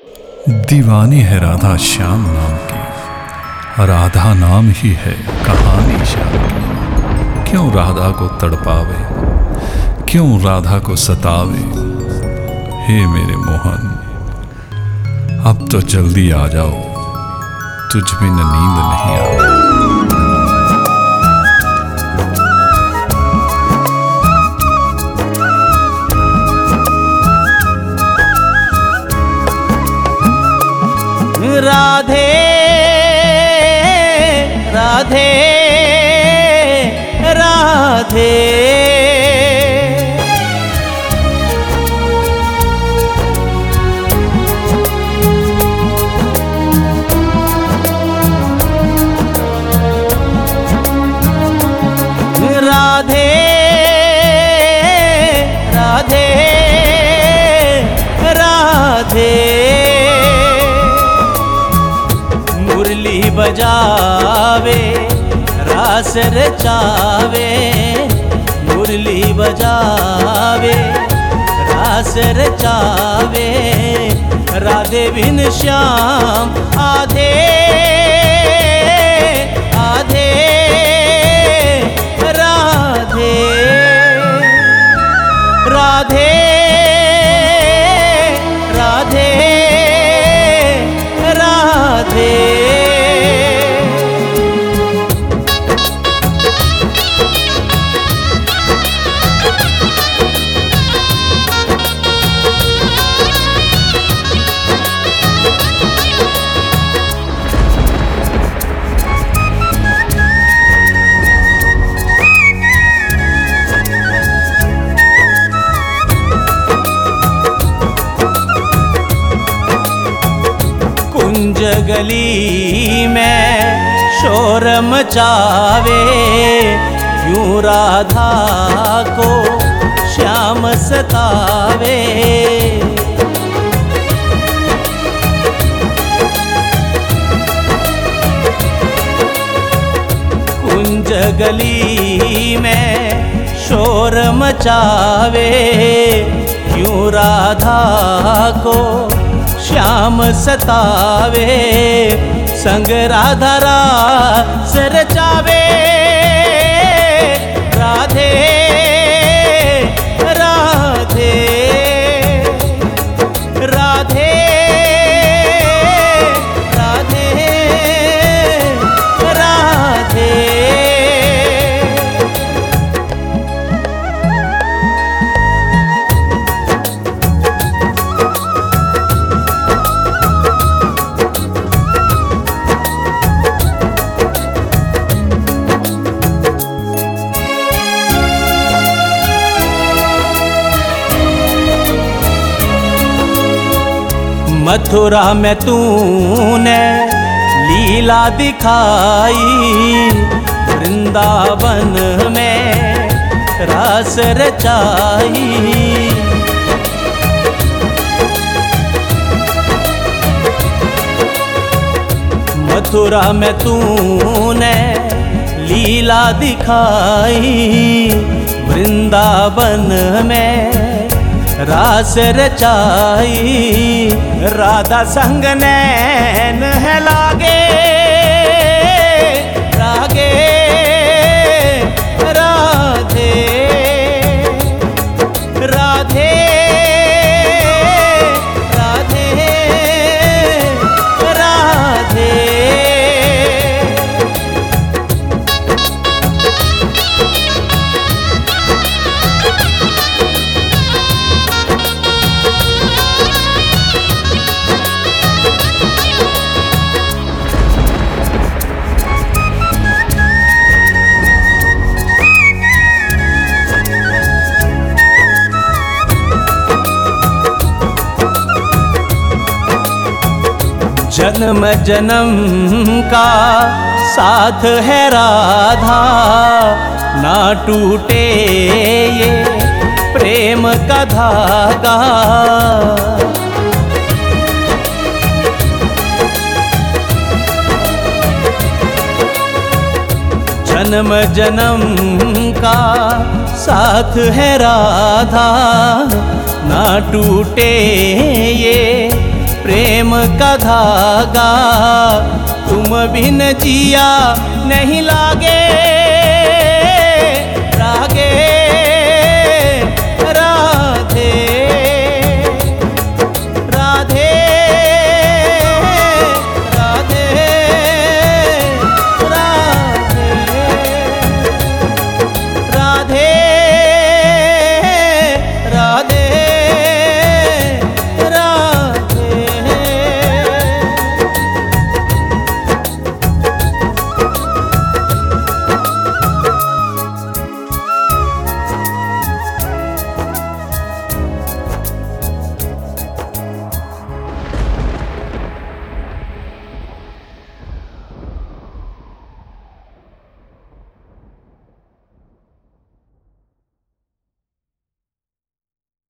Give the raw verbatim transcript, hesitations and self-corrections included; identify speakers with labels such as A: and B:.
A: दीवानी है राधा श्याम नाम की, राधा नाम ही है कहानी श्याम की। क्यों राधा को तड़पावे, क्यों राधा को सतावे, हे मेरे मोहन अब तो जल्दी आ जाओ, तुझ बिन नींद नहीं आवे।
B: राधे राधे राधे राधे राधे राधे मुरली बजावे रास रचावे, मुरली बजावे रास रचावे, राधे बिन श्याम आधे आधे राधे राधे राधे राधे। कुंज गली में शोर मचावे, यूं राधा को श्याम सतावे। कुंज गली में शोर मचावे, यूं राधा को श्याम सतावे, संग राधा रास रचावे। राधे राधे राधे राधे राधे। मथुरा में तूने लीला दिखाई, वृंदावन में रास रचाई। मथुरा में तूने लीला दिखाई, वृंदावन में रास रचाई। राधा संग नैन है लागे, रागे राधे राधे राधे राधे। जन्म जन्म का साथ है राधा, ना टूटे ये प्रेम का धागा। जन्म जन्म का साथ है राधा, ना टूटे ये प्रेम प्रेम का धागा, तुम बिन जिया नहीं लागे।